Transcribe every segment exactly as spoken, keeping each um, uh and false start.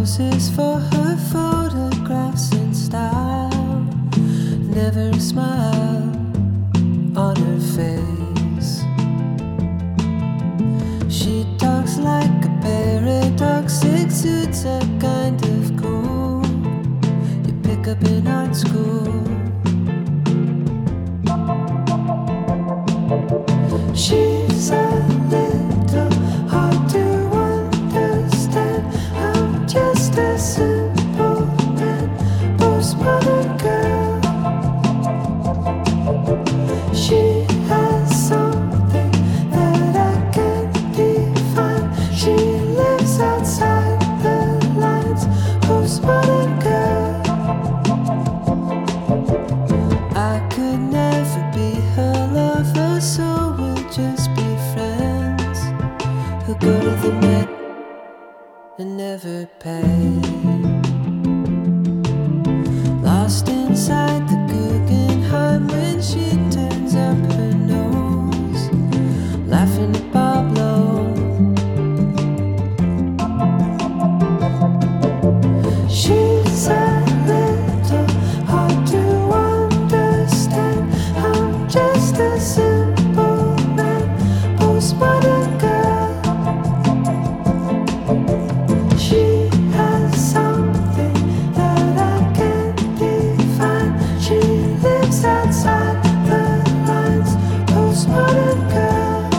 poses for her photographs in style. Never a smile on her face. She talks like a paradox, exudes a kind of cool you pick up in art school. She's a little hard to understand. I'm just a simple man, postmodern girl. She has something that I can't define. She lives outside the lines, postmodern girl. I could never be her lover, so just be friends who go to the Met and never pay. Lost inside the Guggenheim when she turns up her nose, laughing at Pablo. She's a little hard to understand. I'm just a simple postmodern girl. She has something that I can't define. She lives outside the lines, postmodern girl.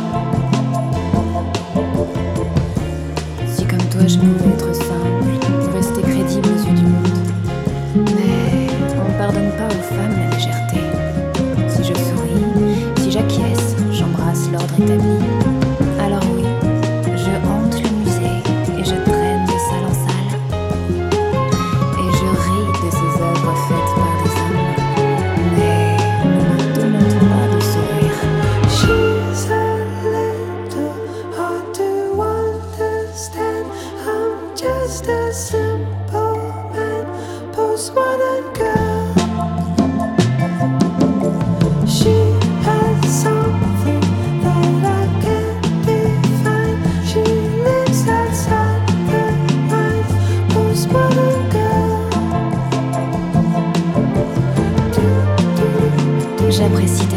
Si comme toi je pouvais être simple, rester crédible aux yeux du monde. Mais on ne pardonne pas aux femmes la légèreté. Si je souris, si j'acquiesce, j'embrasse l'ordre établi. Alors oui, je hante le musée et je traîne de salle en salle. Et je ris de ces œuvres faites par des hommes. Mais ne me demande pas de sourire. She's a little hard to understand. I'm just a simple man, postmodern girl. She has something that I can't define. She lives outside the lines, postmodern girl. J'apprécie